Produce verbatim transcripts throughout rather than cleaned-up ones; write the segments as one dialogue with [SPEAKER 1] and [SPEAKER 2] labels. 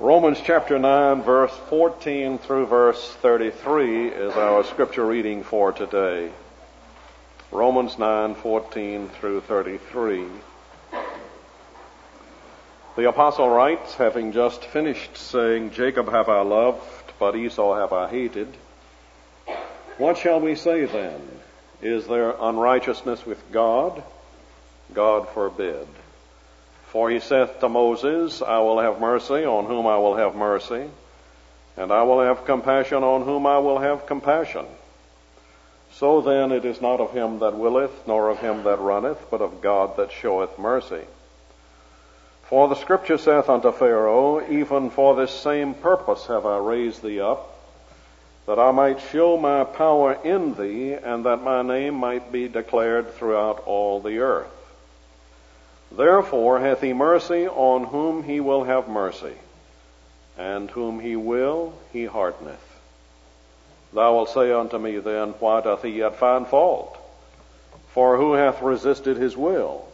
[SPEAKER 1] Romans chapter nine, verse fourteen through verse thirty-three is our scripture reading for today. Romans nine, fourteen through thirty-three. The apostle writes, having just finished saying, Jacob have I loved, but Esau have I hated. What shall we say then? Is there unrighteousness with God? God forbid. For he saith to Moses, I will have mercy on whom I will have mercy, and I will have compassion on whom I will have compassion. So then it is not of him that willeth, nor of him that runneth, but of God that showeth mercy. For the scripture saith unto Pharaoh, even for this same purpose have I raised thee up, that I might show my power in thee, and that my name might be declared throughout all the earth. Therefore hath he mercy on whom he will have mercy, and whom he will he hardeneth. Thou wilt say unto me then, why doth he yet find fault? For who hath resisted his will?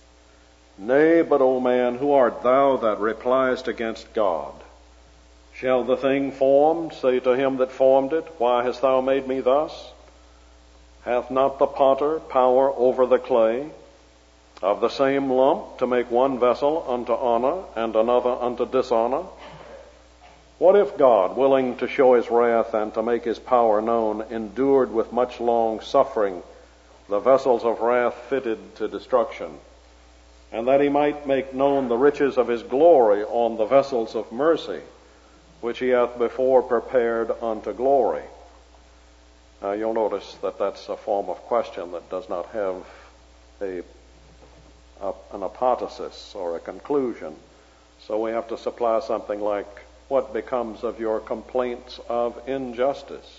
[SPEAKER 1] Nay, but, O man, who art thou that repliest against God? Shall the thing formed say to him that formed it, why hast thou made me thus? Hath not the potter power over the clay, of the same lump to make one vessel unto honor and another unto dishonor? What if God, willing to show his wrath and to make his power known, endured with much long suffering the vessels of wrath fitted to destruction, and that he might make known the riches of his glory on the vessels of mercy, which he hath before prepared unto glory? Now you'll notice that that's a form of question that does not have a A, an apotheosis or a conclusion. So we have to supply something like, what becomes of your complaints of injustice?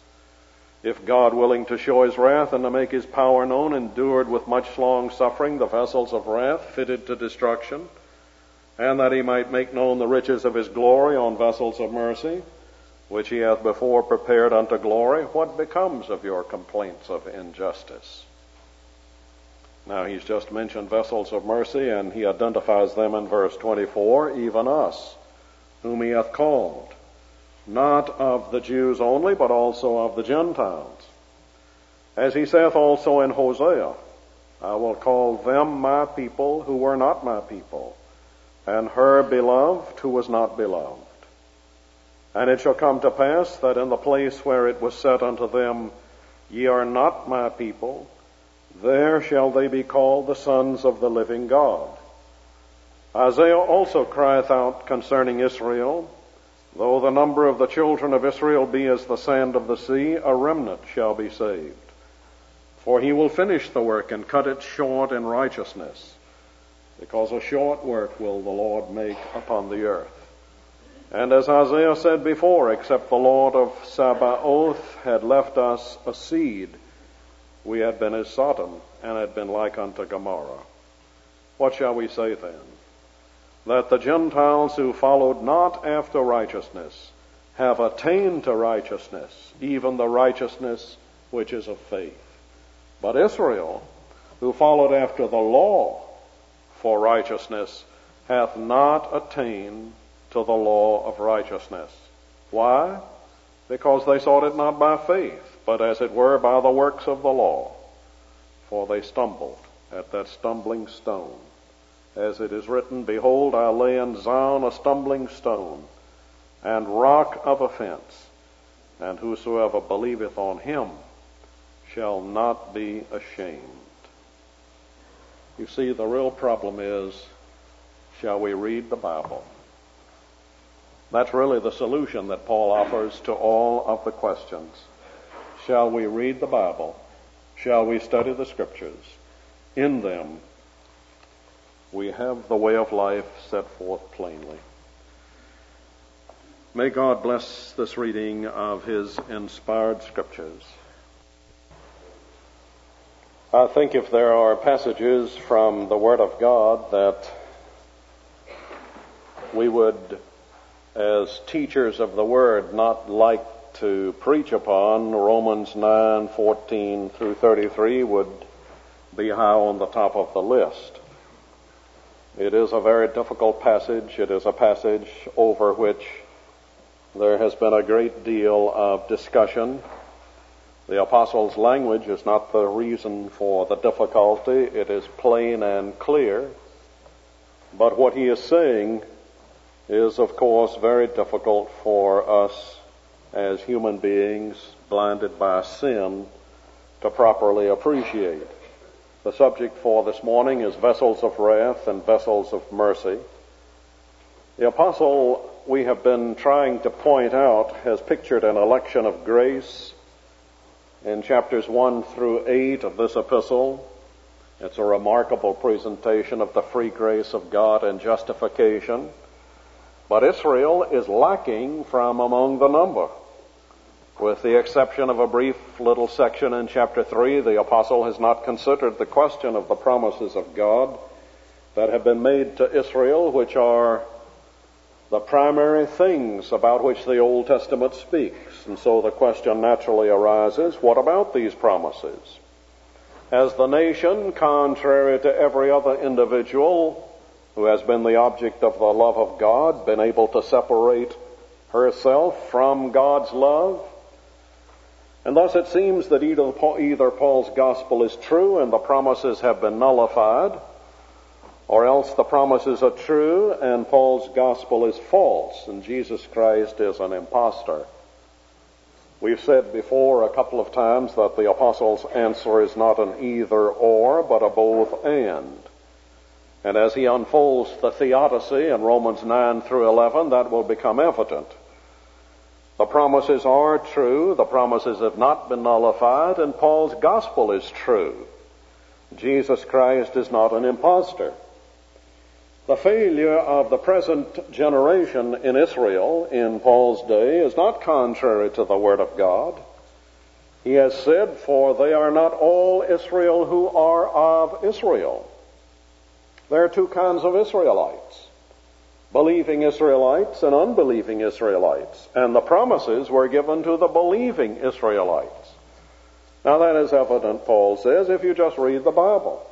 [SPEAKER 1] If God, willing to show his wrath and to make his power known, endured with much long suffering the vessels of wrath fitted to destruction, and that he might make known the riches of his glory on vessels of mercy, which he hath before prepared unto glory, what becomes of your complaints of injustice? Now, he's just mentioned vessels of mercy, and he identifies them in verse twenty-four, even us, whom he hath called, not of the Jews only, but also of the Gentiles. As he saith also in Hosea, I will call them my people who were not my people, and her beloved who was not beloved. And it shall come to pass that in the place where it was said unto them, Ye are not my people, there shall they be called the sons of the living God. Isaiah also crieth out concerning Israel, though the number of the children of Israel be as the sand of the sea, a remnant shall be saved. For he will finish the work and cut it short in righteousness, because a short work will the Lord make upon the earth. And as Isaiah said before, except the Lord of Sabaoth had left us a seed, we had been as Sodom, and had been like unto Gomorrah. What shall we say then? That the Gentiles who followed not after righteousness have attained to righteousness, even the righteousness which is of faith. But Israel, who followed after the law for righteousness, hath not attained to the law of righteousness. Why? Because they sought it not by faith, but as it were by the works of the law. For they stumbled at that stumbling stone. As it is written, Behold, I lay in Zion a stumbling stone, and rock of offense, and whosoever believeth on him shall not be ashamed. You see, the real problem is, shall we read the Bible? That's really the solution that Paul offers to all of the questions. Shall we read the Bible? Shall we study the Scriptures? In them, we have the way of life set forth plainly. May God bless this reading of his inspired Scriptures. I think if there are passages from the Word of God that we would, as teachers of the Word, not like to preach upon, Romans nine, fourteen through thirty-three would be high on the top of the list. It is a very difficult passage. It is a passage over which there has been a great deal of discussion. The apostle's language is not the reason for the difficulty. It is plain and clear. But what he is saying is, of course, very difficult for us as human beings blinded by sin to properly appreciate. The subject for this morning is vessels of wrath and vessels of mercy. The apostle, we have been trying to point out, has pictured an election of grace in chapters one through eight of this epistle. It's a remarkable presentation of the free grace of God and justification. But Israel is lacking from among the number. With the exception of a brief little section in chapter three, the apostle has not considered the question of the promises of God that have been made to Israel, which are the primary things about which the Old Testament speaks. And so the question naturally arises, what about these promises? Has the nation, contrary to every other individual who has been the object of the love of God, been able to separate herself from God's love? And thus it seems that either, either Paul's gospel is true and the promises have been nullified, or else the promises are true and Paul's gospel is false and Jesus Christ is an impostor. We've said before a couple of times that the apostle's answer is not an either or, but a both and. And as he unfolds the theodicy in Romans nine through eleven, that will become evident. The promises are true, the promises have not been nullified, and Paul's gospel is true. Jesus Christ is not an impostor. The failure of the present generation in Israel in Paul's day is not contrary to the Word of God. He has said, for they are not all Israel who are of Israel. There are two kinds of Israelites. Believing Israelites and unbelieving Israelites. And the promises were given to the believing Israelites. Now that is evident, Paul says, if you just read the Bible.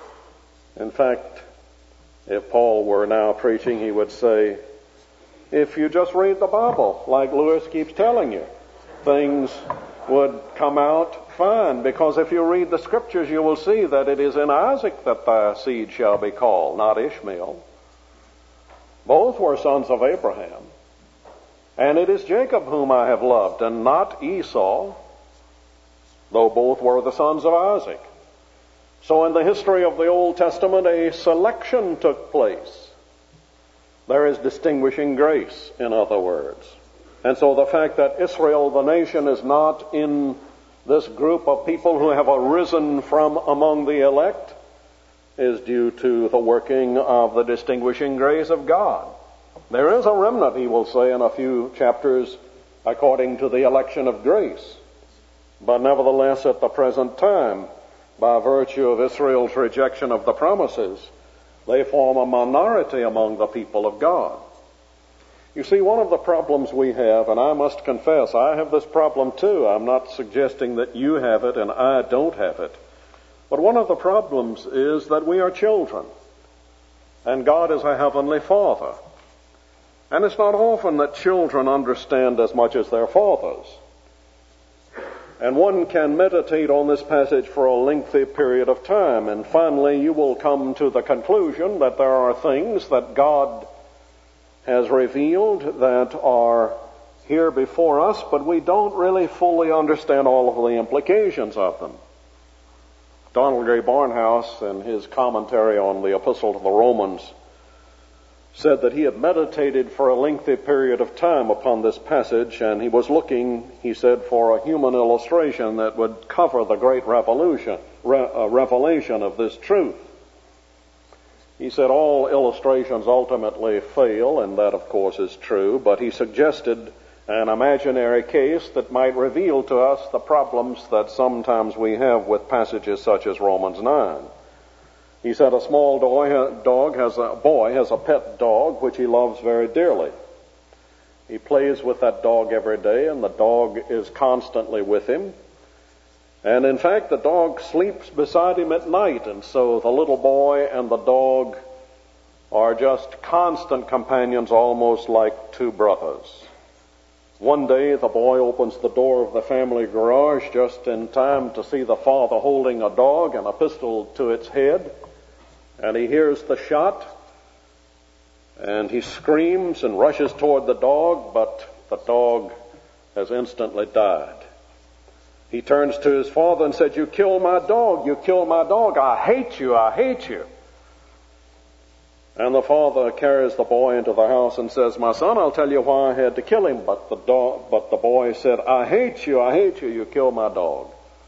[SPEAKER 1] In fact, if Paul were now preaching, he would say, if you just read the Bible, like Lewis keeps telling you, things would come out fine. Because if you read the Scriptures, you will see that it is in Isaac that thy seed shall be called, not Ishmael. Both were sons of Abraham. And it is Jacob whom I have loved, and not Esau, though both were the sons of Isaac. So in the history of the Old Testament, a selection took place. There is distinguishing grace, in other words. And so the fact that Israel, the nation, is not in this group of people who have arisen from among the elect is due to the working of the distinguishing grace of God. There is a remnant, he will say in a few chapters, according to the election of grace. But nevertheless, at the present time, by virtue of Israel's rejection of the promises, they form a minority among the people of God. You see, one of the problems we have, and I must confess, I have this problem too. I'm not suggesting that you have it and I don't have it. But one of the problems is that we are children, and God is a heavenly Father. And it's not often that children understand as much as their fathers. And one can meditate on this passage for a lengthy period of time, and finally you will come to the conclusion that there are things that God has revealed that are here before us, but we don't really fully understand all of the implications of them. Donald Grey Barnhouse, in his commentary on the Epistle to the Romans, said that he had meditated for a lengthy period of time upon this passage, and he was looking, he said, for a human illustration that would cover the great revolution, re, uh, revelation of this truth. He said all illustrations ultimately fail, and that, of course, is true, but he suggested an imaginary case that might reveal to us the problems that sometimes we have with passages such as Romans nine. He said a small dog has a boy has a pet dog which he loves very dearly. He plays with that dog every day, and the dog is constantly with him. And in fact, the dog sleeps beside him at night, and so the little boy and the dog are just constant companions, almost like two brothers. One day the boy opens the door of the family garage just in time to see the father holding a dog and a pistol to its head, and he hears the shot, and he screams and rushes toward the dog, but the dog has instantly died. He turns to his father and said, "You killed my dog, you killed my dog, I hate you, I hate you." And the father carries the boy into the house and says, "My son, I'll tell you why I had to kill him." But the dog, but the boy said, "I hate you, I hate you, you killed my dog."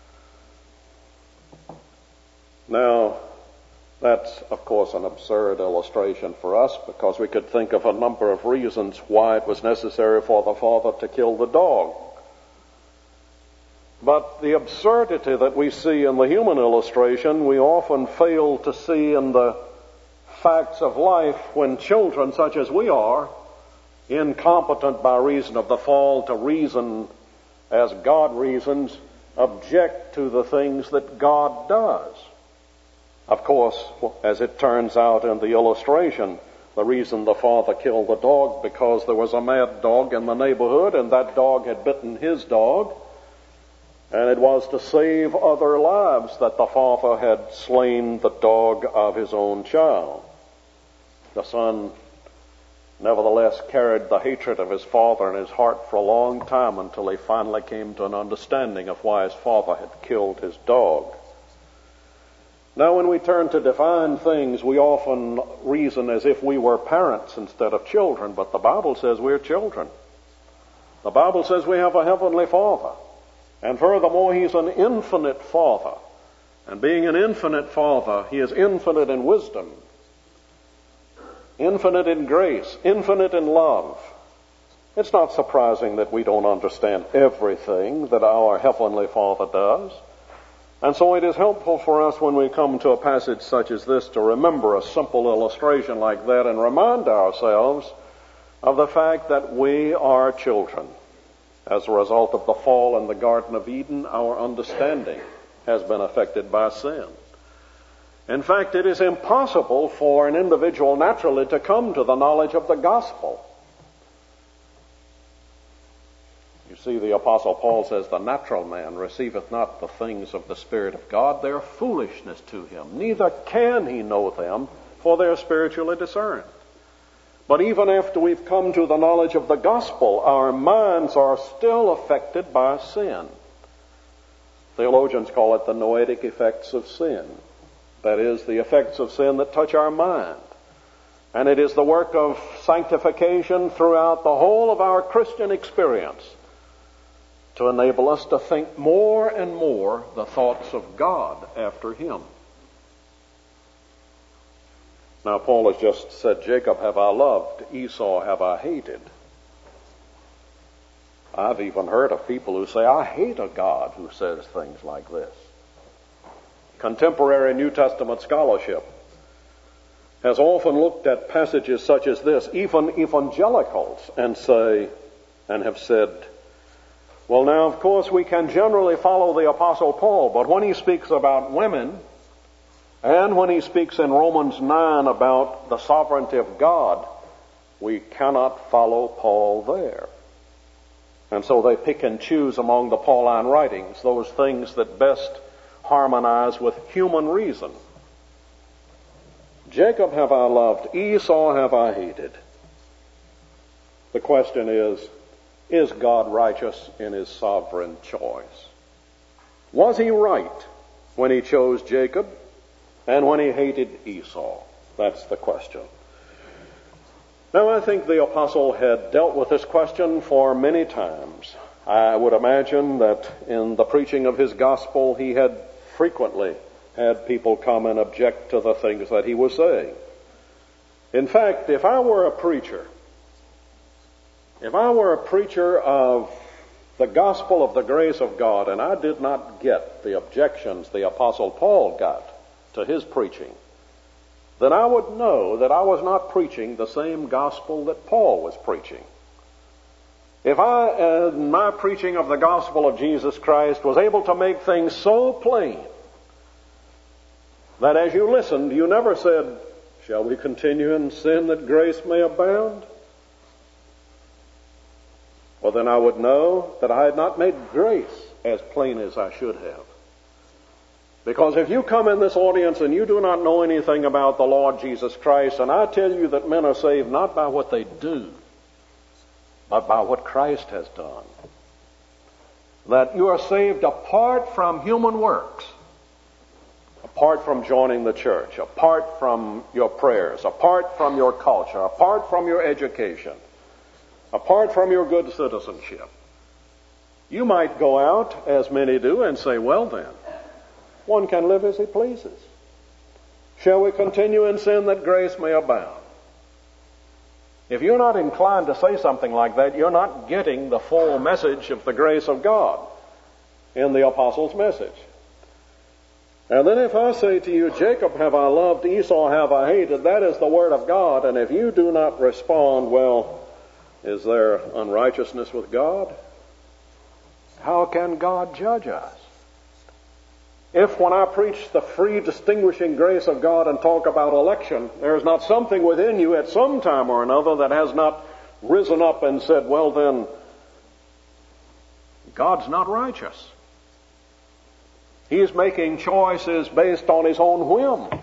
[SPEAKER 1] Now, that's, of course, an absurd illustration for us, because we could think of a number of reasons why it was necessary for the father to kill the dog. But the absurdity that we see in the human illustration, we often fail to see in the facts of life when children, such as we are, incompetent by reason of the fall to reason as God reasons, object to the things that God does. Of course, as it turns out in the illustration, the reason the father killed the dog because there was a mad dog in the neighborhood, and that dog had bitten his dog, and it was to save other lives that the father had slain the dog of his own child. The son nevertheless carried the hatred of his father in his heart for a long time, until he finally came to an understanding of why his father had killed his dog. Now, when we turn to divine things, we often reason as if we were parents instead of children, but the Bible says we're children. The Bible says we have a heavenly Father, and furthermore, He's an infinite Father. And being an infinite Father, He is infinite in wisdom, infinite in grace, infinite in love. It's not surprising that we don't understand everything that our Heavenly Father does. And so it is helpful for us when we come to a passage such as this to remember a simple illustration like that and remind ourselves of the fact that we are children. As a result of the fall in the Garden of Eden, our understanding has been affected by sin. In fact, it is impossible for an individual naturally to come to the knowledge of the gospel. You see, the Apostle Paul says, "The natural man receiveth not the things of the Spirit of God. They are foolishness to him. Neither can he know them, for they are spiritually discerned." But even after we've come to the knowledge of the gospel, our minds are still affected by sin. Theologians call it the noetic effects of sin. That is, the effects of sin that touch our mind. And it is the work of sanctification throughout the whole of our Christian experience to enable us to think more and more the thoughts of God after Him. Now, Paul has just said, "Jacob have I loved, Esau have I hated." I've even heard of people who say, "I hate a God who says things like this." Contemporary New Testament scholarship has often looked at passages such as this, even evangelicals, and say, and have said, well, now, of course, we can generally follow the Apostle Paul, but when he speaks about women, and when he speaks in Romans nine about the sovereignty of God, we cannot follow Paul there. And so they pick and choose among the Pauline writings those things that best harmonize with human reason. Jacob have I loved, Esau have I hated. The question is, is God righteous in His sovereign choice? Was He right when He chose Jacob and when He hated Esau? That's the question. Now, I think the apostle had dealt with this question for many times. I would imagine that in the preaching of his gospel, he had frequently had people come and object to the things that he was saying. In fact, if I were a preacher, if I were a preacher of the gospel of the grace of God, and I did not get the objections the Apostle Paul got to his preaching, then I would know that I was not preaching the same gospel that Paul was preaching. If I, in my preaching of the gospel of Jesus Christ, was able to make things so plain that as you listened, you never said, Shall we continue in sin that grace may abound? Well, then I would know that I had not made grace as plain as I should have. Because if you come in this audience and you do not know anything about the Lord Jesus Christ, and I tell you that men are saved not by what they do, but by what Christ has done, that you are saved apart from human works, apart from joining the church, apart from your prayers, apart from your culture, apart from your education, apart from your good citizenship. You might go out, as many do, and say, well then, one can live as he pleases. Shall we continue in sin that grace may abound? If you're not inclined to say something like that, you're not getting the full message of the grace of God in the apostle's message. And then if I say to you, Jacob have I loved, Esau have I hated, that is the word of God, and if you do not respond, well, is there unrighteousness with God? How can God judge us? If when I preach the free distinguishing grace of God and talk about election, there is not something within you at some time or another that has not risen up and said, well then, God's not righteous. He's making choices based on his own whim.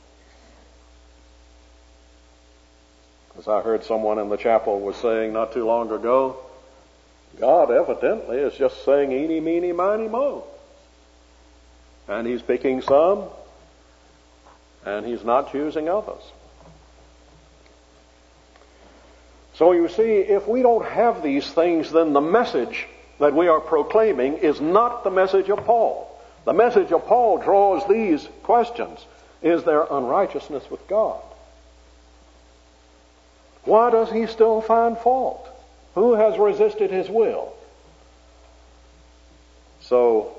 [SPEAKER 1] As I heard someone in the chapel was saying not too long ago, God evidently is just saying eeny, meeny, miny, moe. And he's picking some, and he's not choosing others. So you see, if we don't have these things, then the message that we are proclaiming is not the message of Paul. The message of Paul draws these questions. Is there unrighteousness with God? Why does he still find fault? Who has resisted his will? So,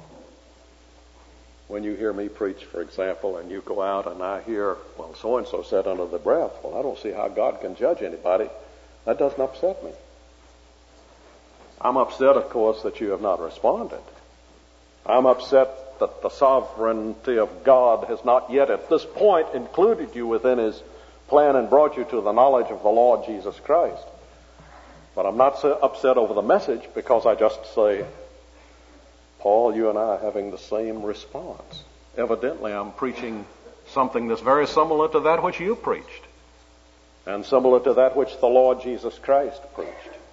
[SPEAKER 1] when you hear me preach, for example, and you go out and I hear, well, so-and-so said under the breath, well, I don't see how God can judge anybody. That doesn't upset me. I'm upset, of course, that you have not responded. I'm upset that the sovereignty of God has not yet at this point included you within his plan and brought you to the knowledge of the Lord Jesus Christ. But I'm not so upset over the message because I just say, Paul, you and I are having the same response. Evidently, I'm preaching something that's very similar to that which you preached and similar to that which the Lord Jesus Christ preached.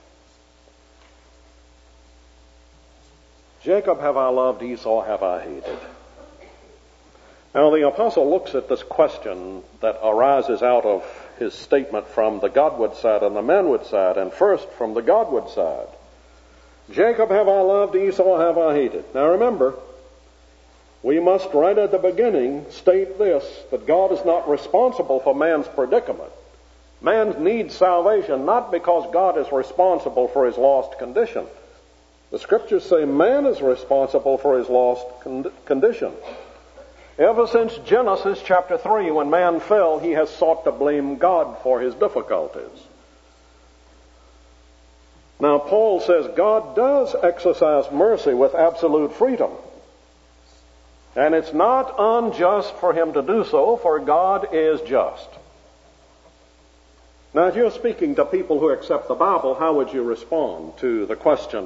[SPEAKER 1] Jacob have I loved, Esau have I hated. Now the apostle looks at this question that arises out of his statement from the Godward side and the manward side, and first from the Godward side. Jacob have I loved, Esau have I hated. Now remember, we must right at the beginning state this, that God is not responsible for man's predicament. Man needs salvation not because God is responsible for his lost condition. The scriptures say man is responsible for his lost con- condition. Ever since Genesis chapter three, when man fell, he has sought to blame God for his difficulties. Now, Paul says God does exercise mercy with absolute freedom. And it's not unjust for him to do so, for God is just. Now, if you're speaking to people who accept the Bible, how would you respond to the question,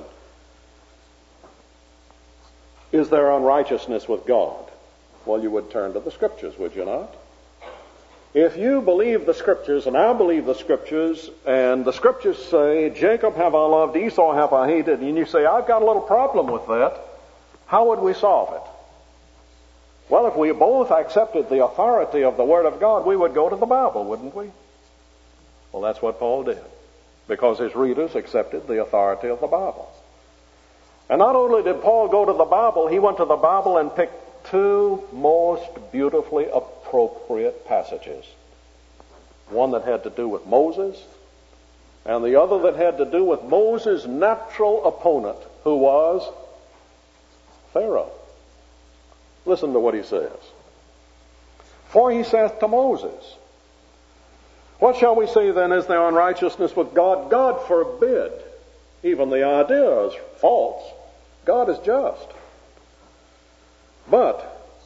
[SPEAKER 1] is there unrighteousness with God? Well, you would turn to the Scriptures, would you not? If you believe the Scriptures, and I believe the Scriptures, and the Scriptures say, Jacob have I loved, Esau have I hated, and you say, I've got a little problem with that, how would we solve it? Well, if we both accepted the authority of the Word of God, we would go to the Bible, wouldn't we? Well, that's what Paul did, because his readers accepted the authority of the Bible. And not only did Paul go to the Bible, he went to the Bible and picked two most beautifully appropriate passages. One that had to do with Moses, and the other that had to do with Moses' natural opponent, who was Pharaoh. Listen to what he says. For he saith to Moses, what shall we say then, is there unrighteousness with God? God forbid. Even the idea is false. God is just. But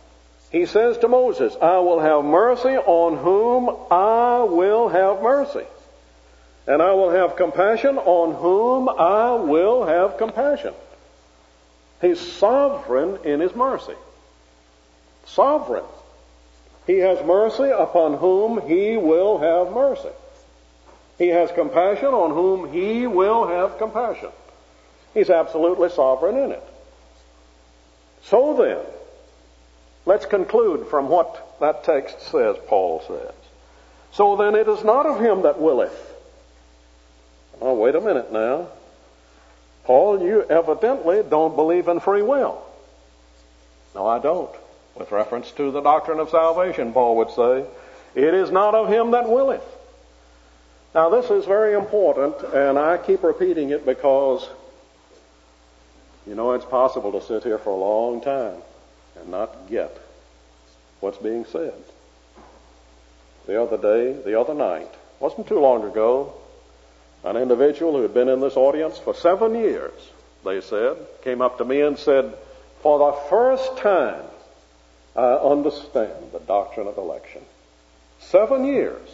[SPEAKER 1] He says to Moses, I will have mercy on whom I will have mercy. And I will have compassion on whom I will have compassion. He's sovereign in his mercy. Sovereign. He has mercy upon whom he will have mercy. He has compassion on whom he will have compassion. He's absolutely sovereign in it. So then, let's conclude from what that text says, Paul says. So then it is not of him that willeth. Oh, wait a minute now. Paul, you evidently don't believe in free will. No, I don't. With reference to the doctrine of salvation, Paul would say, it is not of him that willeth. Now, this is very important, and I keep repeating it because, you know, it's possible to sit here for a long time and not get what's being said. The other day, the other night, wasn't too long ago, an individual who had been in this audience for seven years, they said, came up to me and said, for the first time, I understand the doctrine of election. Seven years.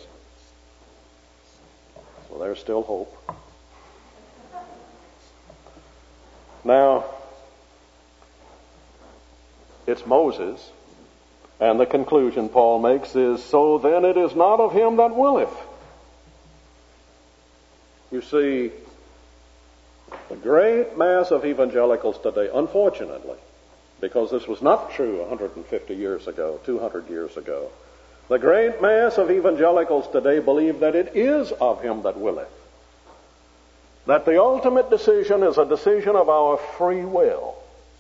[SPEAKER 1] So there's still hope. Now, it's Moses, and the conclusion Paul makes is, so then it is not of him that willeth. You see, the great mass of evangelicals today, unfortunately, because this was not true one hundred fifty years ago, two hundred years ago, the great mass of evangelicals today believe that it is of him that willeth. That the ultimate decision is a decision of our free will.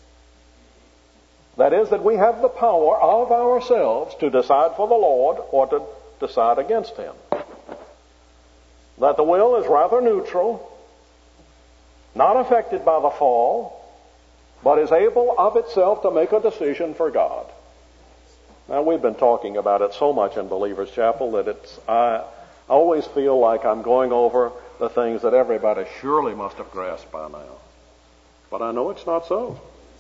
[SPEAKER 1] That is, that we have the power of ourselves to decide for the Lord or to decide against him. That the will is rather neutral, not affected by the fall, but is able of itself to make a decision for God. Now, we've been talking about it so much in Believers Chapel that it's, I always feel like I'm going over the things that everybody surely must have grasped by now. But I know it's not so.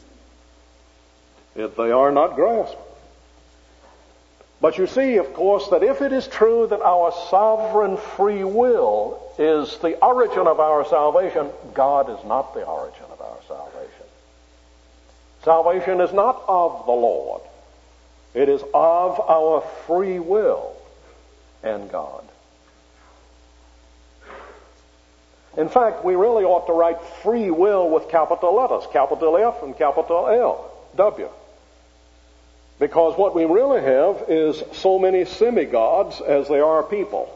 [SPEAKER 1] If they are not grasped. But you see, of course, that if it is true that our sovereign free will is the origin of our salvation, God is not the origin of our salvation. Salvation is not of the Lord. It is of our free will and God. In fact, we really ought to write free will with capital letters, capital F and capital L, W. Because what we really have is so many semi-gods as they are people.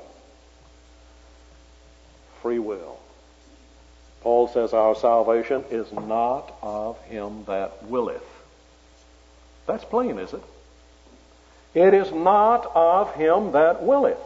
[SPEAKER 1] Free will. Paul says our salvation is not of him that willeth. That's plain, is it? It is not of him that willeth.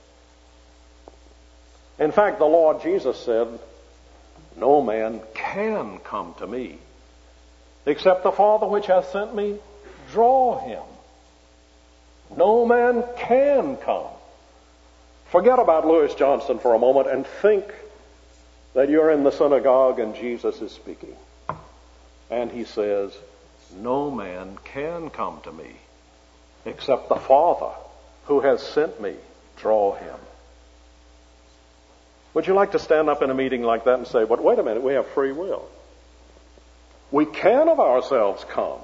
[SPEAKER 1] In fact, the Lord Jesus said, no man can come to me except the Father which hath sent me draw him. No man can come. Forget about Louis Johnson for a moment and think that you're in the synagogue and Jesus is speaking. And he says, no man can come to me except the Father who has sent me draw him. Would you like to stand up in a meeting like that and say, but wait a minute, we have free will. We can of ourselves come.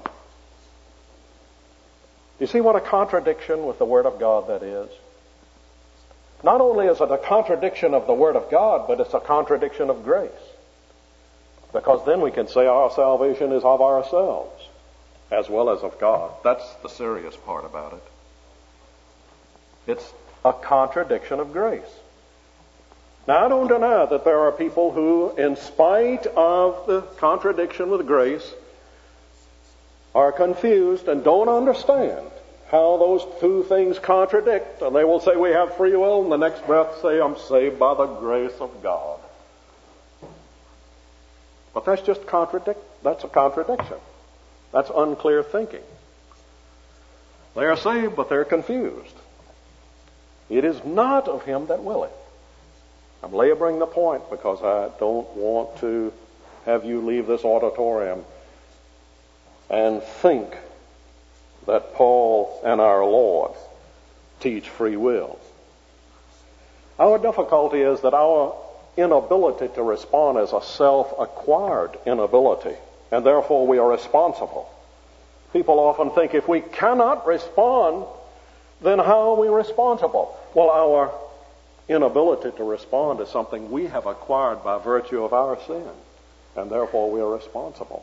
[SPEAKER 1] You see what a contradiction with the Word of God that is? Not only is it a contradiction of the Word of God, but it's a contradiction of grace. Because then we can say our salvation is of ourselves as well as of God. That's the serious part about it. It's a contradiction of grace. Now, I don't deny that there are people who, in spite of the contradiction with grace, are confused and don't understand how those two things contradict. And they will say we have free will, and the next breath say I'm saved by the grace of God. But that's just contradict. That's a contradiction. That's unclear thinking. They are saved, but they're confused. It is not of him that willeth. I'm laboring the point because I don't want to have you leave this auditorium and think that Paul and our Lord teach free will. Our difficulty is that our inability to respond is a self-acquired inability, and therefore we are responsible. People often think if we cannot respond, then how are we responsible? Well, our inability to respond is something we have acquired by virtue of our sin, and therefore we are responsible.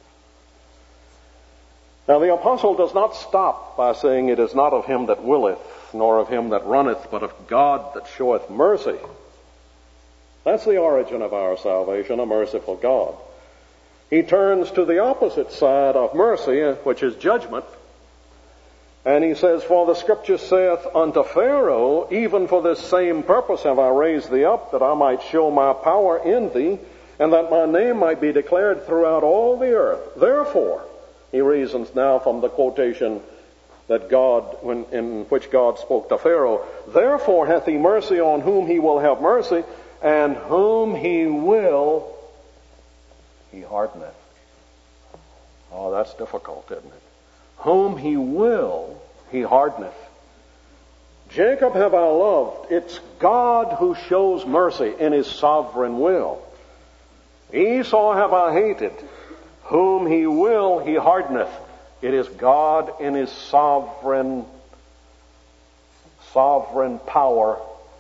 [SPEAKER 1] Now, the apostle does not stop by saying, "It is not of him that willeth, nor of him that runneth, but of God that showeth mercy." That's the origin of our salvation, a merciful God. He turns to the opposite side of mercy, which is judgment, and he says, "For the Scripture saith unto Pharaoh, even for this same purpose have I raised thee up, that I might show my power in thee, and that my name might be declared throughout all the earth. Therefore," he reasons now from the quotation that God, when, in which God spoke to Pharaoh, "Therefore hath he mercy on whom he will have mercy, and whom he will, he hardeneth." Oh, that's difficult, isn't it? Whom he will, he hardeneth. Jacob have I loved. It's God who shows mercy in his sovereign will. Esau have I hated. Whom he will, he hardeneth. It is God in his sovereign, sovereign power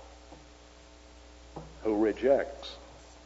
[SPEAKER 1] who rejects.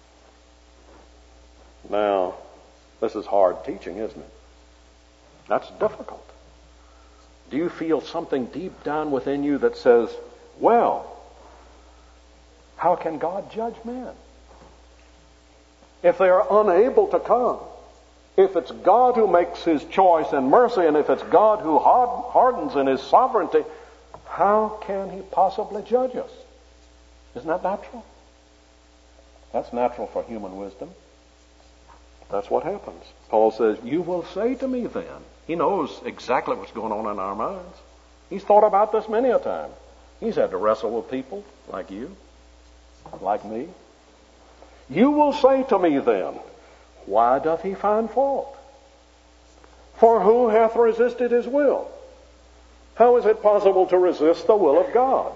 [SPEAKER 1] Now, this is hard teaching, isn't it? That's difficult. Do you feel something deep down within you that says, well, how can God judge men? If they are unable to come, if it's God who makes his choice in mercy, and if it's God who hardens in his sovereignty, how can he possibly judge us? Isn't that natural? That's natural for human wisdom. That's what happens. Paul says, "You will say to me then." He knows exactly what's going on in our minds. He's thought about this many a time. He's had to wrestle with people like you, like me. "You will say to me then, why doth he find fault? For who hath resisted his will? How is it possible to resist the will of God?"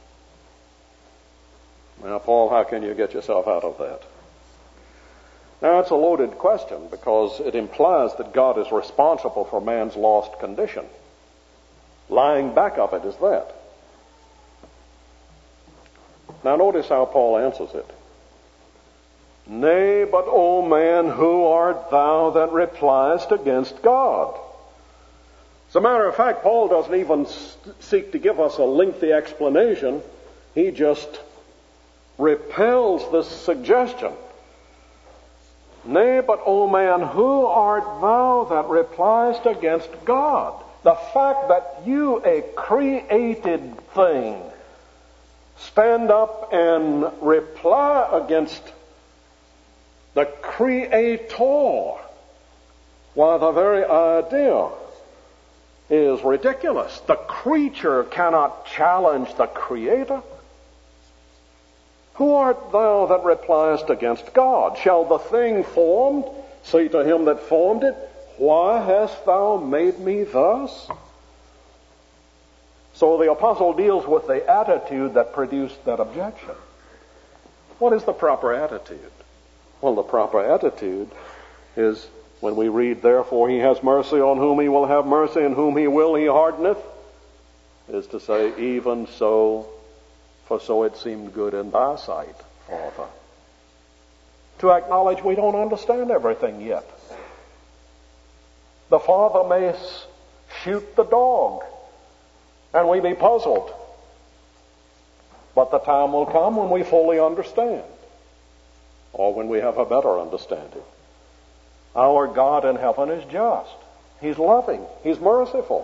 [SPEAKER 1] Now, Paul, how can you get yourself out of that? Now, it's a loaded question because it implies that God is responsible for man's lost condition. Lying back of it is that. Now, notice how Paul answers it. "Nay, but, O man, who art thou that repliest against God?" As a matter of fact, Paul doesn't even seek to give us a lengthy explanation. He just repels this suggestion. "Nay, but, O man, who art thou that repliest against God?" The fact that you, a created thing, stand up and reply against the Creator, why, the very idea is ridiculous. The creature cannot challenge the Creator. "Who art thou that repliest against God? Shall the thing formed say to him that formed it, Why hast thou made me thus?" So the apostle deals with the attitude that produced that objection. What is the proper attitude? Well, the proper attitude is when we read, "Therefore he has mercy on whom he will have mercy, and whom he will he hardeneth," is to say, "Even so, for so it seemed good in thy sight, Father." To acknowledge we don't understand everything yet. The Father may shoot the dog, and we be puzzled. But the time will come when we fully understand, or when we have a better understanding. Our God in heaven is just. He's loving. He's merciful.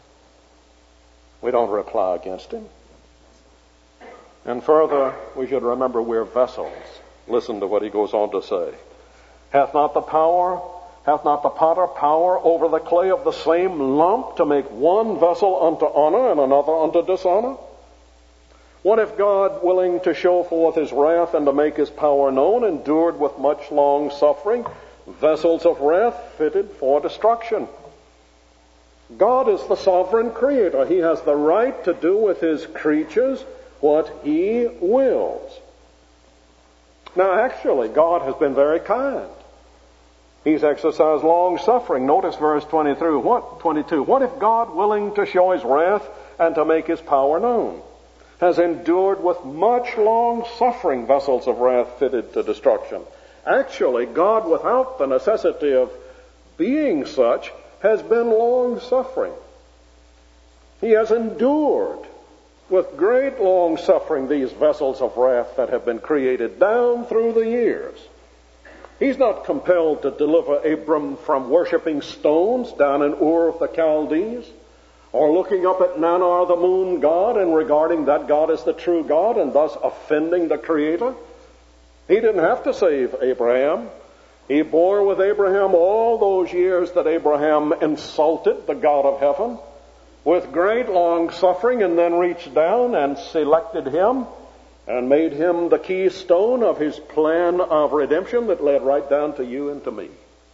[SPEAKER 1] We don't reply against him. And further, we should remember we're vessels. Listen to what he goes on to say. Hath not the power, hath not the potter power over the clay of the same lump to make one vessel unto honor and another unto dishonor? What if God, willing to show forth his wrath and to make his power known, endured with much long suffering vessels of wrath fitted for destruction, God is the sovereign creator. He has the right to do with his creatures what he wills. Now, actually, God has been very kind. He's exercised long suffering. Notice verse twenty-two. What? twenty-two. What if God, willing to show his wrath and to make his power known, has endured with much long suffering vessels of wrath fitted to destruction? Actually, God, without the necessity of being such, has been long suffering. He has endured with great long suffering these vessels of wrath that have been created down through the years. He's not compelled to deliver Abram from worshiping stones down in Ur of the Chaldees, or looking up at Nannar the moon god and regarding that god as the true God and thus offending the Creator. He didn't have to save Abraham. He bore with Abraham all those years that Abraham insulted the God of heaven with great long suffering, and then reached down and selected him and made him the keystone of his plan of redemption that led right down to you and to me.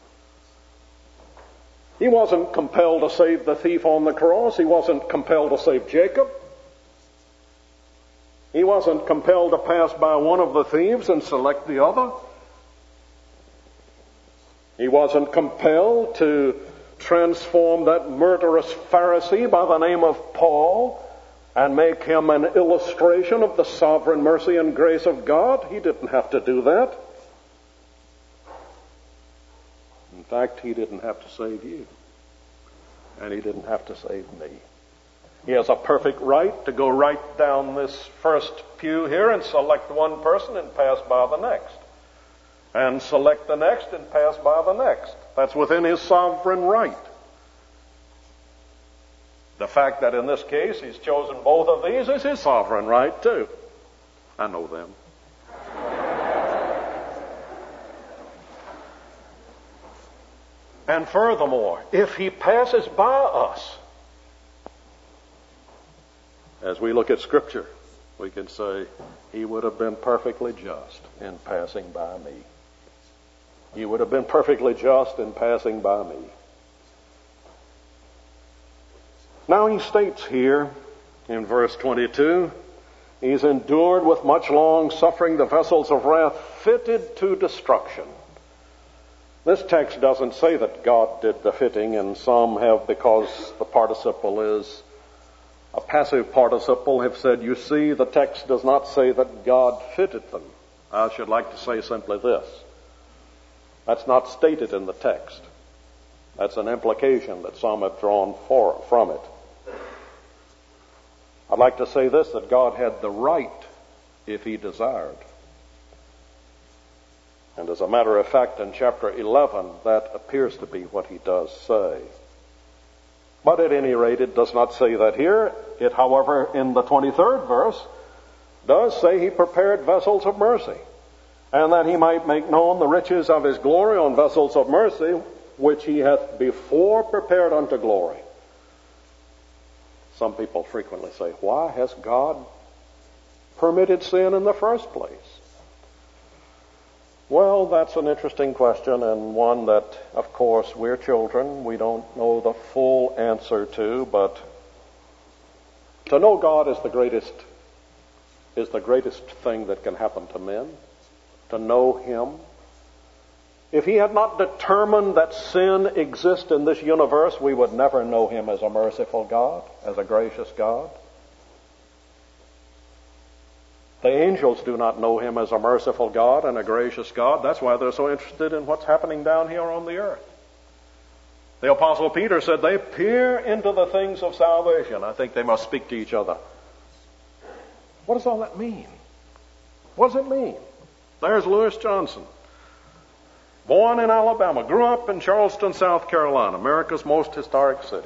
[SPEAKER 1] He wasn't compelled to save the thief on the cross. He wasn't compelled to save Jacob. He wasn't compelled to pass by one of the thieves and select the other. He wasn't compelled to transform that murderous Pharisee by the name of Paul and make him an illustration of the sovereign mercy and grace of God. He didn't have to do that. In fact, he didn't have to save you. And he didn't have to save me. He has a perfect right to go right down this first pew here and select one person and pass by the next. And select the next and pass by the next. That's within his sovereign right. The fact that in this case he's chosen both of these is his sovereign right too. I know them. And furthermore, if he passes by us, as we look at Scripture, we can say he would have been perfectly just in passing by me. He would have been perfectly just in passing by me. Now he states here in verse twenty-two, he's endured with much long suffering the vessels of wrath fitted to destruction. This text doesn't say that God did the fitting, and some have, because the participle is a passive participle, have said, you see, the text does not say that God fitted them. I should like to say simply this. That's not stated in the text. That's an implication that some have drawn for, from it. I'd like to say this, that God had the right if he desired. And as a matter of fact, in chapter eleven, that appears to be what he does say. But at any rate, it does not say that here. It, however, in the twenty-third verse, does say he prepared vessels of mercy, and that he might make known the riches of his glory on vessels of mercy, which he hath before prepared unto glory. Some people frequently say, why has God permitted sin in the first place? Well, that's an interesting question, and one that, of course, we're children. We don't know the full answer to, but to know God is the greatest, is the greatest thing that can happen to men. To know him. If he had not determined that sin exists in this universe, we would never know him as a merciful God, as a gracious God. The angels do not know him as a merciful God and a gracious God. That's why they're so interested in what's happening down here on the earth. The Apostle Peter said they peer into the things of salvation. I think they must speak to each other. What does all that mean? What does it mean? There's Lewis Johnson. Born in Alabama, grew up in Charleston, South Carolina, America's most historic city.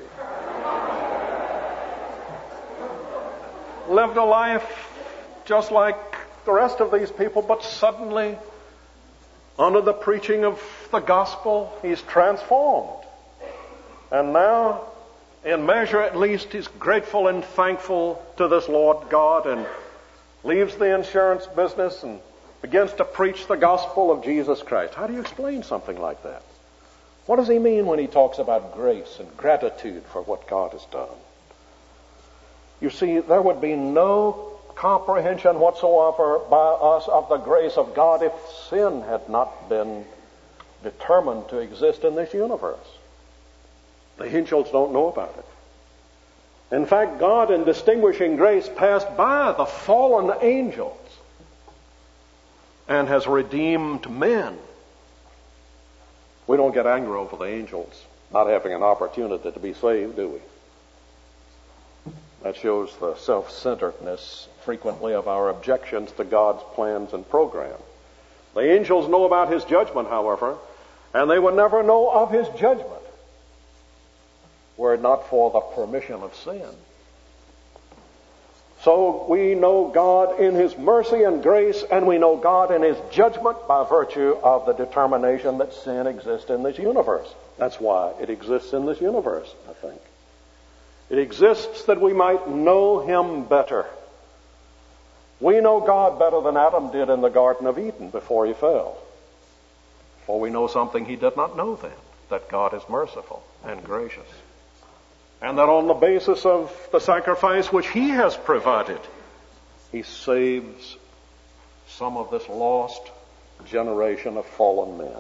[SPEAKER 1] Lived a life just like the rest of these people, but suddenly, under the preaching of the gospel, he's transformed. And now, in measure at least, he's grateful and thankful to this Lord God, and leaves the insurance business and begins to preach the gospel of Jesus Christ. How do you explain something like that? What does he mean when he talks about grace and gratitude for what God has done? You see, there would be no comprehension whatsoever by us of the grace of God if sin had not been determined to exist in this universe. The angels don't know about it. In fact, God, in distinguishing grace, passed by the fallen angels and has redeemed men. We don't get angry over the angels not having an opportunity to be saved, do we? That shows the self-centeredness frequently of our objections to God's plans and program. The angels know about his judgment, however, and they would never know of his judgment were it not for the permission of sin. So we know God in his mercy and grace, and we know God in his judgment by virtue of the determination that sin exists in this universe. That's why it exists in this universe, I think. It exists that we might know him better. We know God better than Adam did in the Garden of Eden before he fell. For we know something he did not know then, that God is merciful and gracious. And that on the basis of the sacrifice which he has provided, he saves some of this lost generation of fallen men.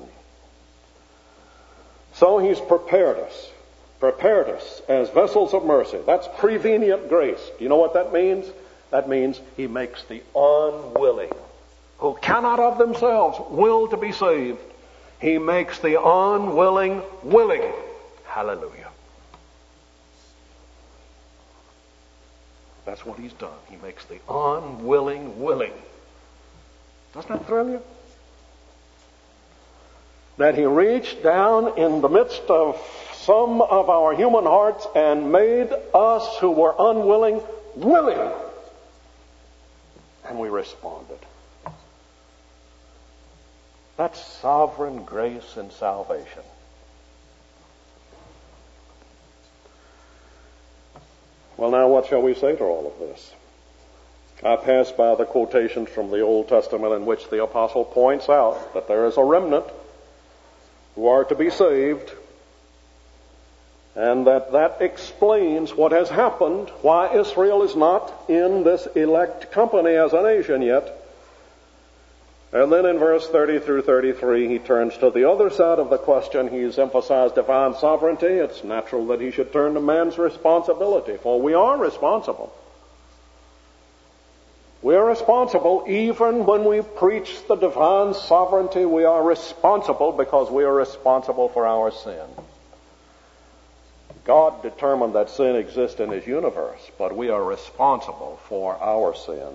[SPEAKER 1] So he's prepared us. Prepared us as vessels of mercy. That's prevenient grace. Do you know what that means? That means he makes the unwilling, who cannot of themselves will to be saved, he makes the unwilling willing. Hallelujah. That's what he's done. He makes the unwilling willing. Doesn't that thrill you? That he reached down in the midst of some of our human hearts and made us who were unwilling, willing. And we responded. That's sovereign grace and salvation. Well, now what shall we say to all of this? I passed by the quotations from the Old Testament in which the apostle points out that there is a remnant who are to be saved, and that that explains what has happened, why Israel is not in this elect company as a nation yet. And then in verse thirty through thirty-three, he turns to the other side of the question. He's emphasized divine sovereignty. It's natural that he should turn to man's responsibility, for we are responsible. We are responsible even when we preach the divine sovereignty. We are responsible because we are responsible for our sin. God determined that sin exists in his universe, but we are responsible for our sin.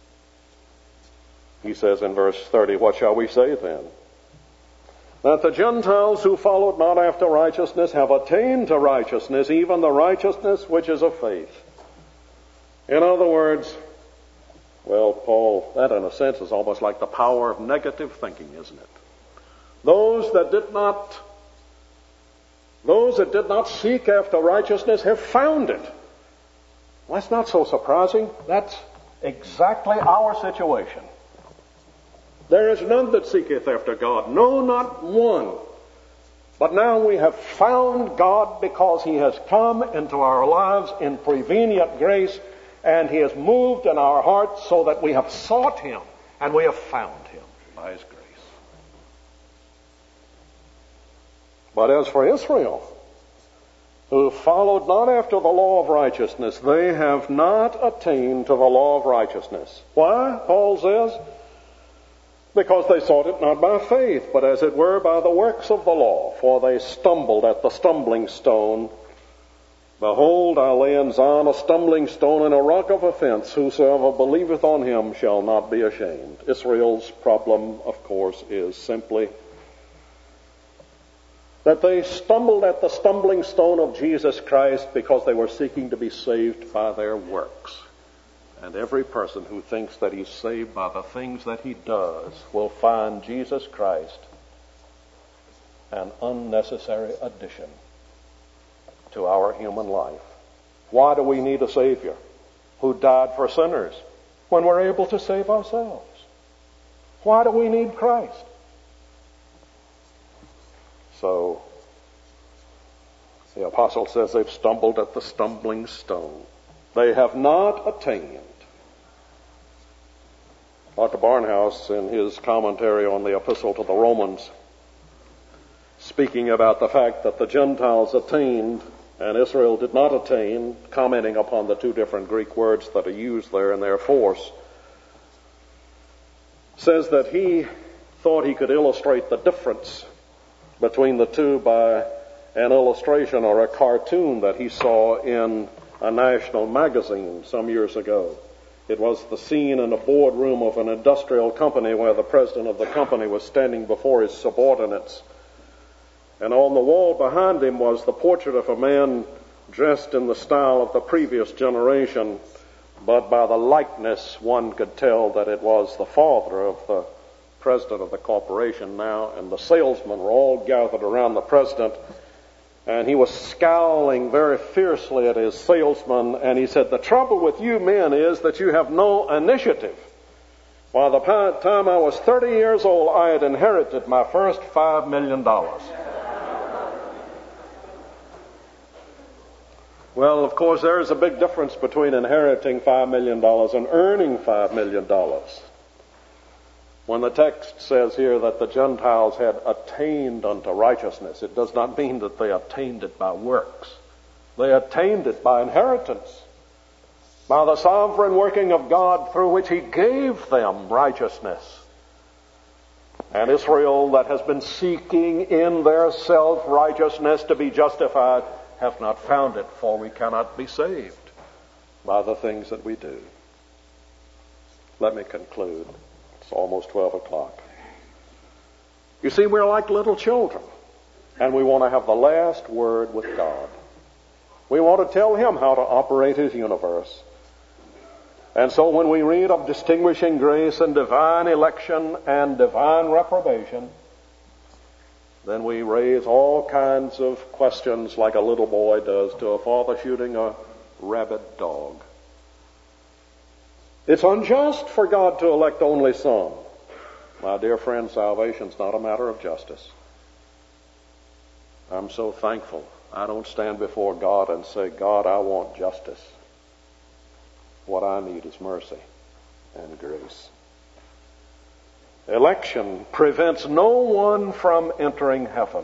[SPEAKER 1] He says in verse thirty, what shall we say then? That the Gentiles who followed not after righteousness have attained to righteousness, even the righteousness which is of faith. In other words, well, Paul, that in a sense is almost like the power of negative thinking, isn't it? Those that did not Those that did not seek after righteousness have found it. Well, that's not so surprising. That's exactly our situation. There is none that seeketh after God. No, not one. But now we have found God because he has come into our lives in prevenient grace, and he has moved in our hearts so that we have sought him and we have found him by his grace. But as for Israel, who followed not after the law of righteousness, they have not attained to the law of righteousness. Why? Paul says, because they sought it not by faith, but as it were by the works of the law. For they stumbled at the stumbling stone. Behold, I lay in Zion a stumbling stone and a rock of offense. Whosoever believeth on him shall not be ashamed. Israel's problem, of course, is simply that they stumbled at the stumbling stone of Jesus Christ because they were seeking to be saved by their works. And every person who thinks that he's saved by the things that he does will find Jesus Christ an unnecessary addition to our human life. Why do we need a Savior who died for sinners when we're able to save ourselves? Why do we need Christ? So The apostle says they've stumbled at the stumbling stone. They have not attained. Doctor Barnhouse, in his commentary on the epistle to the Romans, speaking about the fact that the Gentiles attained and Israel did not attain, commenting upon the two different Greek words that are used there and their force, says that he thought he could illustrate the difference between the two by an illustration or a cartoon that he saw in a national magazine some years ago. It was the scene in a boardroom of an industrial company where the president of the company was standing before his subordinates. And on the wall behind him was the portrait of a man dressed in the style of the previous generation, but by the likeness one could tell that it was the father of the president of the corporation now, and the salesmen were all gathered around the president, and he was scowling very fiercely at his salesman, and he said, "The trouble with you men is that you have no initiative. By the time I was thirty years old, I had inherited my first five million dollars. Well, of course, there is a big difference between inheriting five million dollars and earning five million dollars. When the text says here that the Gentiles had attained unto righteousness, it does not mean that they attained it by works. They attained it by inheritance, by the sovereign working of God through which He gave them righteousness. And Israel, that has been seeking in their self-righteousness to be justified, have not found it, for we cannot be saved by the things that we do. Let me conclude. It's almost twelve o'clock. You see, we're like little children, and we want to have the last word with God. We want to tell Him how to operate His universe. And so when we read of distinguishing grace and divine election and divine reprobation, then we raise all kinds of questions like a little boy does to a father shooting a rabid dog. It's unjust for God to elect only some. My dear friend, salvation's not a matter of justice. I'm so thankful I don't stand before God and say, "God, I want justice." What I need is mercy and grace. Election prevents no one from entering heaven.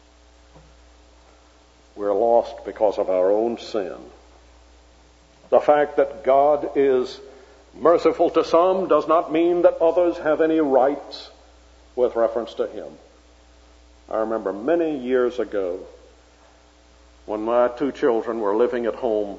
[SPEAKER 1] We're lost because of our own sin. The fact that God is merciful to some does not mean that others have any rights with reference to Him. I remember many years ago when my two children were living at home,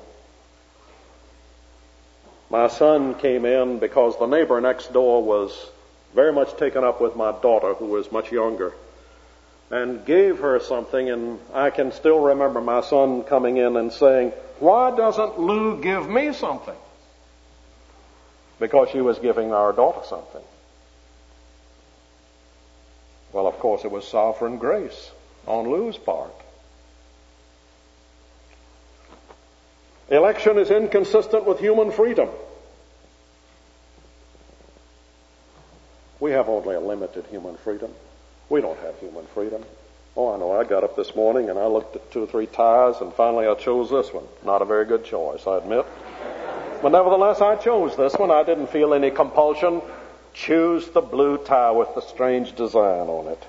[SPEAKER 1] my son came in because the neighbor next door was very much taken up with my daughter, who was much younger, and gave her something, and I can still remember my son coming in and saying, "Why doesn't Lou give me something?" Because she was giving our daughter something. Well, of course, it was sovereign grace on Lou's part. Election is inconsistent with human freedom. We have only a limited human freedom. We don't have human freedom. Oh, I know. I got up this morning and I looked at two or three ties, and finally I chose this one. Not a very good choice, I admit. But nevertheless, I chose this one. I didn't feel any compulsion. Choose the blue tie with the strange design on it.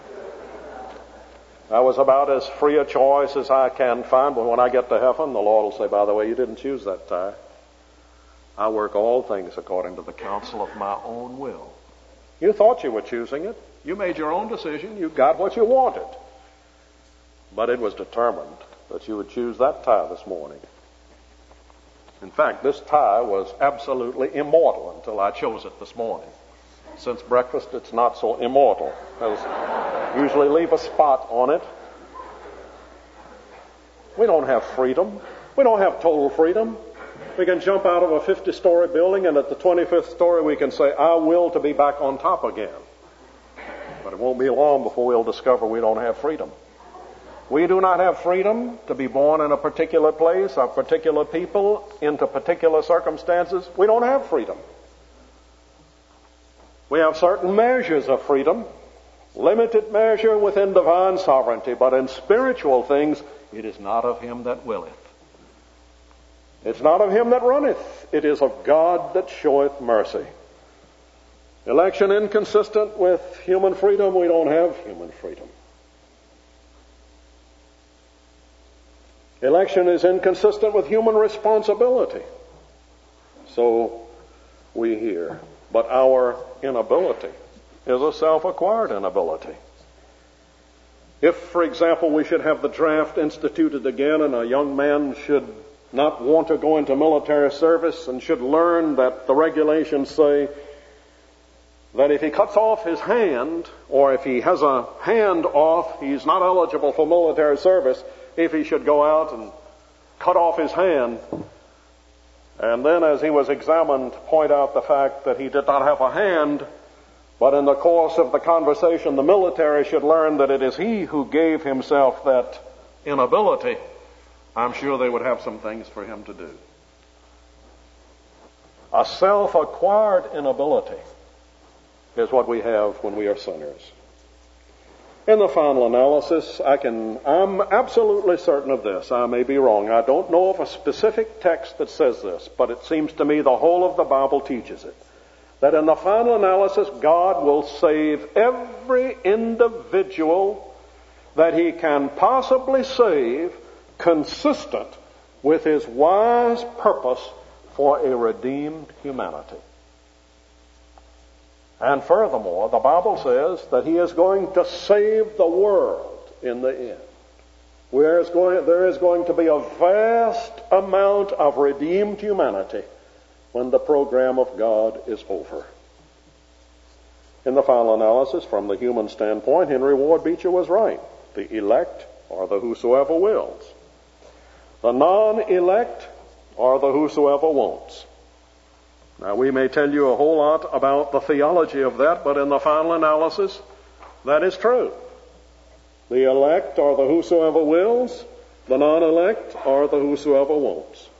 [SPEAKER 1] I was about as free a choice as I can find, but when I get to heaven, the Lord will say, "By the way, you didn't choose that tie. I work all things according to the counsel of my own will." You thought you were choosing it. You made your own decision. You got what you wanted. But it was determined that you would choose that tie this morning. In fact, this tie was absolutely immortal until I chose it this morning. Since breakfast, it's not so immortal. I usually leave a spot on it. We don't have freedom. We don't have total freedom. We can jump out of a fifty-story building, and at the twenty-fifth story we can say, "I will," to be back on top again. But it won't be long before we'll discover we don't have freedom. We do not have freedom to be born in a particular place, of particular people, into particular circumstances. We don't have freedom. We have certain measures of freedom, limited measure within divine sovereignty, but in spiritual things it is not of him that willeth. It's not of him that runneth. It is of God that showeth mercy. Election inconsistent with human freedom, we don't have human freedom. Election is inconsistent with human responsibility. So we hear. But our inability is a self-acquired inability. If, for example, we should have the draft instituted again and a young man should not want to go into military service and should learn that the regulations say that if he cuts off his hand, or if he has a hand off, he's not eligible for military service, if he should go out and cut off his hand, and then as he was examined, point out the fact that he did not have a hand, but in the course of the conversation, the military should learn that it is he who gave himself that inability, I'm sure they would have some things for him to do. A self-acquired inability is what we have when we are sinners. In the final analysis, I can, I'm absolutely certain of this. I may be wrong. I don't know of a specific text that says this, but it seems to me the whole of the Bible teaches it. That in the final analysis, God will save every individual that he can possibly save consistent with his wise purpose for a redeemed humanity. And furthermore, the Bible says that he is going to save the world in the end. There is going, there is going to be a vast amount of redeemed humanity when the program of God is over. In the final analysis, from the human standpoint, Henry Ward Beecher was right. The elect are the whosoever wills. The non-elect are the whosoever won'ts. Now, we may tell you a whole lot about the theology of that, but in the final analysis, that is true. The elect are the whosoever wills. The non-elect are the whosoever won'ts.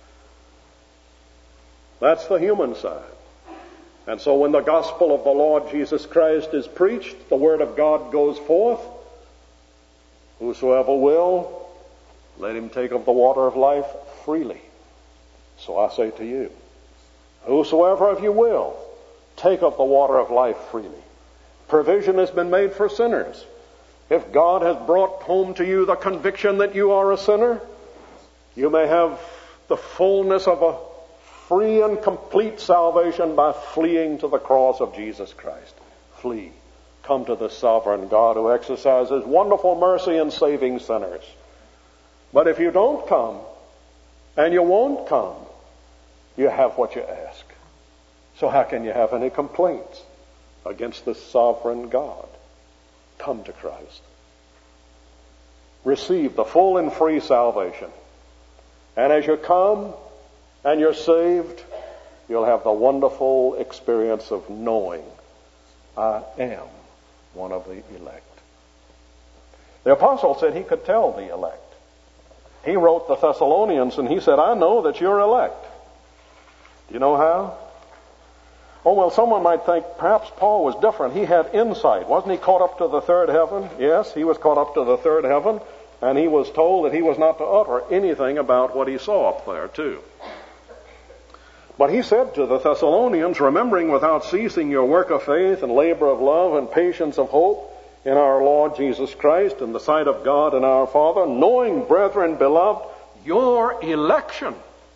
[SPEAKER 1] That's the human side. And so when the gospel of the Lord Jesus Christ is preached, the word of God goes forth. Whosoever will, let him take of the water of life freely. So I say to you, whosoever of you will, take of the water of life freely. Provision has been made for sinners. If God has brought home to you the conviction that you are a sinner, you may have the fullness of a free and complete salvation by fleeing to the cross of Jesus Christ. Flee. Come to the sovereign God who exercises wonderful mercy in saving sinners. But if you don't come, and you won't come, you have what you ask. So how can you have any complaints against the sovereign God? Come to Christ. Receive the full and free salvation. And as you come and you're saved, you'll have the wonderful experience of knowing, I am one of the elect. The apostle said he could tell the elect. He wrote the Thessalonians and he said, I know that you're elect. Do you know how? Oh, well, someone might think perhaps Paul was different. He had insight. Wasn't he caught up to the third heaven? Yes, he was caught up to the third heaven, and he was told that he was not to utter anything about what he saw up there, too. But he said to the Thessalonians, remembering without ceasing your work of faith and labor of love and patience of hope in our Lord Jesus Christ in the sight of God and our Father, knowing, brethren, beloved, your election.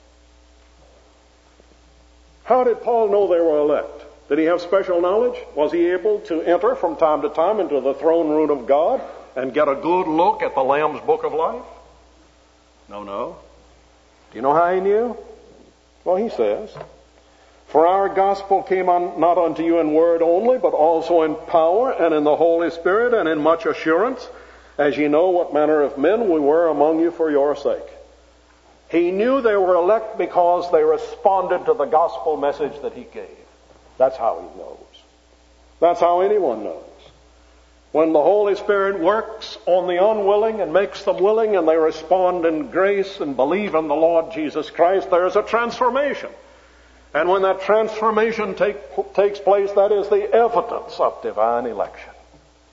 [SPEAKER 1] How did Paul know they were elect? Did he have special knowledge? Was he able to enter from time to time into the throne room of God and get a good look at the Lamb's book of life? No, no. Do you know how he knew? Well, he says, for our gospel came on, not unto you in word only, but also in power and in the Holy Spirit and in much assurance, as ye know what manner of men we were among you for your sake. He knew they were elect because they responded to the gospel message that he gave. That's how he knows. That's how anyone knows. When the Holy Spirit works on the unwilling and makes them willing and they respond in grace and believe in the Lord Jesus Christ, there is a transformation. And when that transformation take, takes place, that is the evidence of divine election.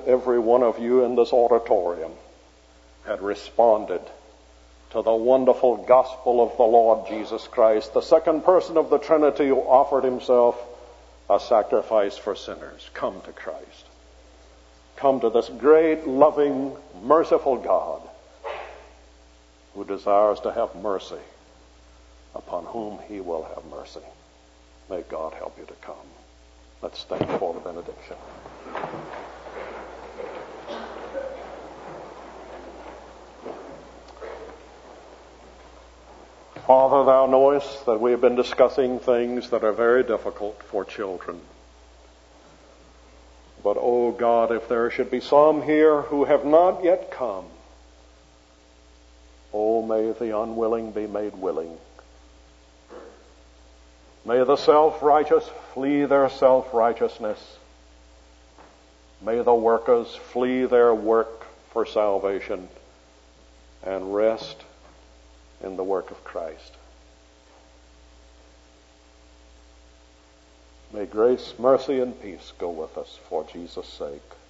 [SPEAKER 1] if every one of you in this auditorium had responded to the wonderful gospel of the Lord Jesus Christ, the second person of the Trinity who offered himself a sacrifice for sinners. Come to Christ. Come to this great, loving, merciful God who desires to have mercy upon whom he will have mercy. May God help you to come. Let's stand for the benediction. Father, thou knowest that we have been discussing things that are very difficult for children. But, oh God, if there should be some here who have not yet come, oh, may the unwilling be made willing. May the self-righteous flee their self-righteousness. May the workers flee their work for salvation and rest in the work of Christ. May grace, mercy, and peace go with us for Jesus' sake.